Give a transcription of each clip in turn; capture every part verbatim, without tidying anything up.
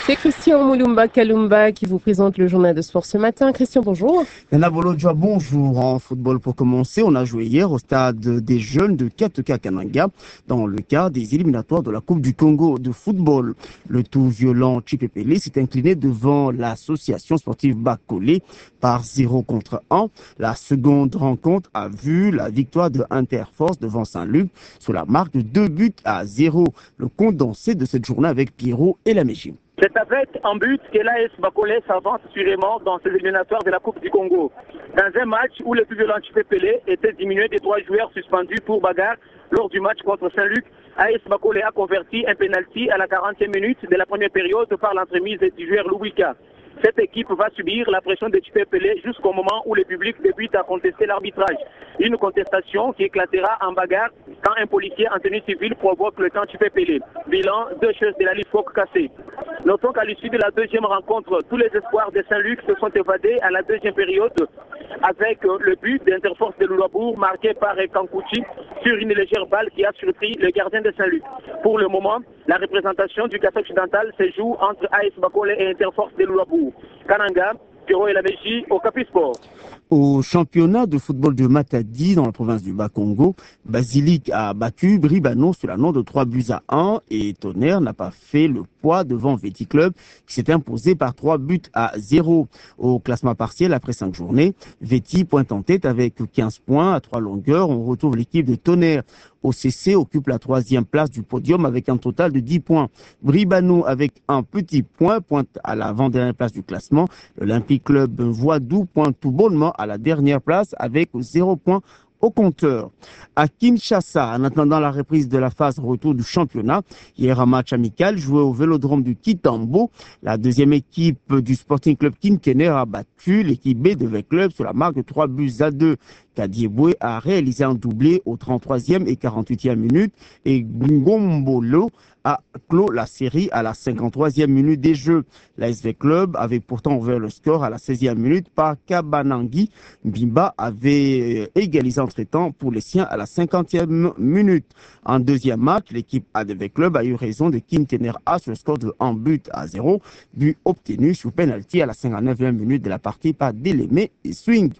C'est Christian Moulumba Kalumba qui vous présente le journal de sport ce matin. Christian, bonjour. Nana Bolodjoa, bonjour. En football pour commencer, on a joué hier au stade des jeunes de Kateka Kananga dans le cadre des éliminatoires de la Coupe du Congo de football. Le tout violent Chipepele s'est incliné devant l'association sportive Bakolé par zéro contre un. La seconde rencontre a vu la victoire de Interforce devant Saint-Luc sur la marque de deux buts à zéro. Le condensé de cette journée avec Pierrot et la Mégie. C'est avec un but que l'A S Bakolé s'avance assurément dans ces éliminatoires de la Coupe du Congo. Dans un match où le plus violent Chipepele était diminué des trois joueurs suspendus pour bagarre lors du match contre Saint-Luc, A S Bakolé a converti un penalty à la quarantième minute de la première période par l'entremise du joueur Louika. Cette équipe va subir la pression de Chipepele jusqu'au moment où le public débute à contester l'arbitrage. Une contestation qui éclatera en bagarre quand un policier en tenue civile provoque le camp Chipepele. Bilan, deux chaises de la Lifoque cassées. Notons qu'à l'issue de la deuxième rencontre, tous les espoirs de Saint-Luc se sont évadés à la deuxième période avec le but d'Interforce de Loulabourg marqué par Kankouchi sur une légère balle qui a surpris le gardien de Saint-Luc. Pour le moment, la représentation du Kassai occidental se joue entre A S Bakolé et Interforce de Loulabourg. Kananga, Pierrot et la Mégie au Capisport. Au championnat de football de Matadi dans la province du Bas-Congo, Basilic a battu Bribano sur la note de trois buts à un et Tonnerre n'a pas fait le poids devant Veti Club qui s'est imposé par trois buts à zéro. Au classement partiel après cinq journées, Veti pointe en tête avec quinze points à trois longueurs. On retrouve l'équipe de Tonnerre. O C C occupe la troisième place du podium avec un total de dix points. Bribano avec un petit point pointe à l'avant-dernière place du classement. L'Olympique Club Voidou pointe tout bonnement à la dernière place avec zéro point au compteur. À Kinshasa, en attendant la reprise de la phase retour du championnat, hier un match amical joué au vélodrome du Kitambo. La deuxième équipe du Sporting Club Kinkener a battu l'équipe B de V Club sur la marque de trois buts à deux. Kadieboué a réalisé un doublé au trente-troisième et quarante-huitième minute et Ngombolo a clos la série à la cinquante-troisième minute des jeux. La S V Club avait pourtant ouvert le score à la seizième minute par Kabanangi. Bimba avait égalisé entre-temps pour les siens à la cinquantième minute. En deuxième match, l'équipe A de V Club a eu raison de Kintener A sur le score de un but à zéro, but obtenu sous penalty à la cinquante-neuvième minute de la partie par Délémé et Swing.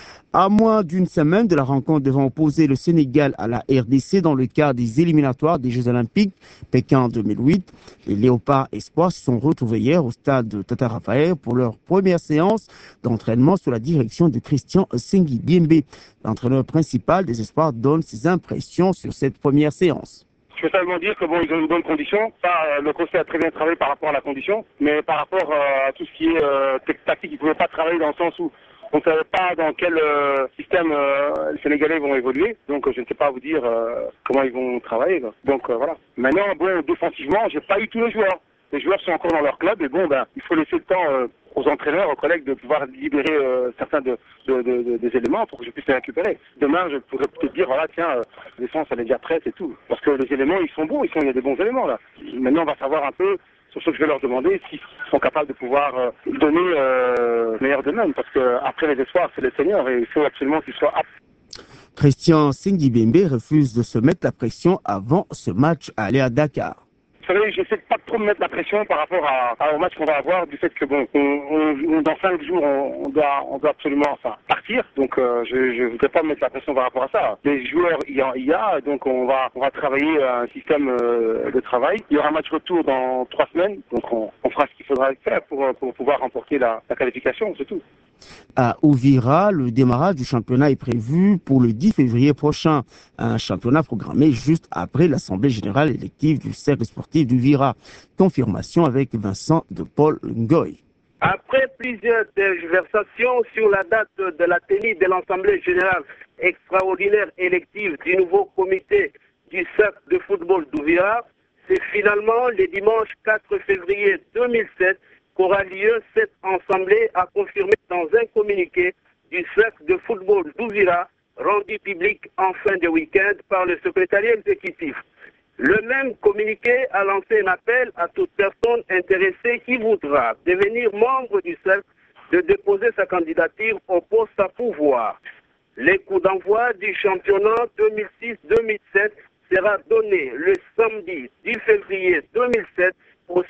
À moins d'une semaine de la rencontre devant opposer le Sénégal à la R D C dans le cadre des éliminatoires des Jeux Olympiques Pékin deux mille huit, les Léopards Espoirs se sont retrouvés hier au stade de Tata Raphaël pour leur première séance d'entraînement sous la direction de Christian Sengi Biembe. L'entraîneur principal des Espoirs donne ses impressions sur cette première séance. Je peux seulement dire que bon, ils ont une bonne condition. Ça, le coach a très bien travaillé par rapport à la condition, mais par rapport euh, à tout ce qui est euh, tactique, ils ne pouvaient pas travailler dans le sens où on ne savait pas dans quel euh, système euh, les Sénégalais vont évoluer, donc euh, je ne sais pas vous dire euh, comment ils vont travailler. Quoi. Donc euh, voilà. Maintenant, bon, défensivement, j'ai pas eu tous les joueurs. Les joueurs sont encore dans leur club et bon, ben, il faut laisser le temps euh, aux entraîneurs, aux collègues de pouvoir libérer euh, certains de, de, de, de, des éléments pour que je puisse les récupérer. Demain, je pourrais peut-être dire, voilà, tiens, euh, la défense, elle est déjà prête et tout. Parce que les éléments, ils sont bons, ils sont, il y a des bons éléments là. Maintenant, on va savoir un peu sur ce que je vais leur demander, s'ils sont capables de pouvoir euh, donner euh, le meilleur d'eux-mêmes. Parce que après les espoirs, c'est les seniors et il faut absolument qu'ils soient aptes. Christian Sengi Biembe refuse de se mettre la pression avant ce match à aller à Dakar. Vous savez, j'essaie de pas trop me mettre la pression par rapport à, à, au match qu'on va avoir, du fait que bon, on, on, dans cinq jours, on, on doit, on doit absolument, enfin, partir. Donc, euh, je, je voudrais pas me mettre la pression par rapport à ça. Les joueurs, il y a, il y a donc on va, on va travailler un système euh, de travail. Il y aura un match retour dans trois semaines, donc on, on fera ce qu'il faudra faire pour, pour pouvoir remporter la, la qualification, c'est tout. À Uvira, le démarrage du championnat est prévu pour le dix février prochain. Un championnat programmé juste après l'Assemblée générale élective du cercle sportif d'Uvira. Confirmation avec Vincent de Paul Ngoy. Après plusieurs tergiversations sur la date de la tenue de l'Assemblée générale extraordinaire élective du nouveau comité du cercle de football d'Uvira, c'est finalement le dimanche quatre février deux mille sept qu'aura lieu cette assemblée, a confirmé dans un communiqué du cercle de football d'Uvira, rendu public en fin de week-end par le secrétariat exécutif. Le même communiqué a lancé un appel à toute personne intéressée qui voudra devenir membre du cercle de déposer sa candidature au poste à pouvoir. Les coups d'envoi du championnat deux mille six deux mille sept sera donné le samedi dix février deux mille sept au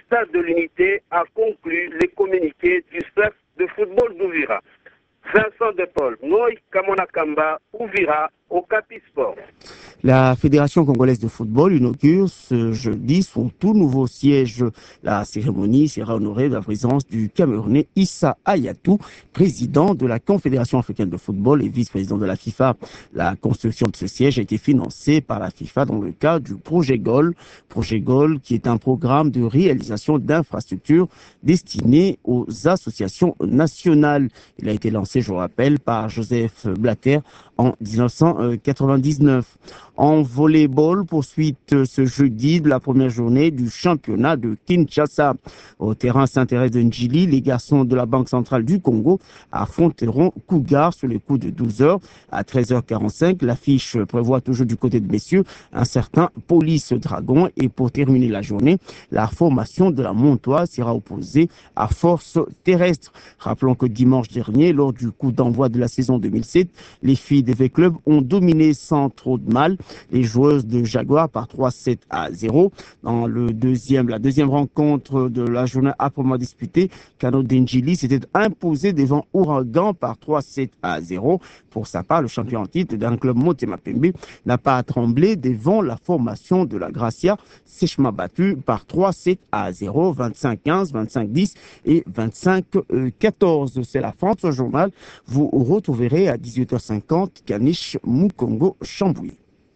Stade de l'Unité a conclu les communiqués du cercle de football d'Ouvira. Vincent De Paul, Noy Kamonakamba, Ouvira, Okapi Sport. La Fédération congolaise de football inaugure ce jeudi son tout nouveau siège. La cérémonie sera honorée de la présence du Camerounais Issa Hayatou, président de la Confédération africaine de football et vice-président de la FIFA. La construction de ce siège a été financée par la FIFA dans le cadre du projet Goal. Projet Goal qui est un programme de réalisation d'infrastructures destiné aux associations nationales. Il a été lancé, je vous rappelle, par Joseph Blatter en mille neuf cent quatre-vingt-dix-neuf. En volleyball, poursuite ce jeudi de la première journée du championnat de Kinshasa. Au terrain Saint-Thérèse de Njili, les garçons de la Banque centrale du Congo affronteront Cougar sur les coups de douze heures à treize heures quarante-cinq. L'affiche prévoit toujours du côté de messieurs un certain Police Dragon. Et pour terminer la journée, la formation de la Montoise sera opposée à Force Terrestre. Rappelons que dimanche dernier, lors du coup d'envoi de la saison deux mille sept, les filles des V-Club ont dominé sans trop de mal les joueuses de Jaguar par trois sept à zéro. Dans le deuxième, la deuxième rencontre de la journée âprement disputée, Kano Denjili s'était imposé devant Ouragan par trois sept à zéro. Pour sa part, le champion en titre d'un club Motema Pembe n'a pas à trembler devant la formation de la Gracia, sèchement battu par trois sept à zéro, vingt-cinq quinze, vingt-cinq dix et vingt-cinq quatorze. C'est la fin de ce journal. Vous retrouverez à dix-huit heures cinquante Kanish Mukongo Chambouille.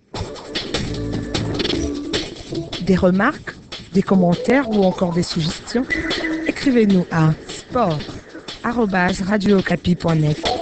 Des remarques, des commentaires ou encore des suggestions, écrivez-nous à sport arobase radio okapi point net.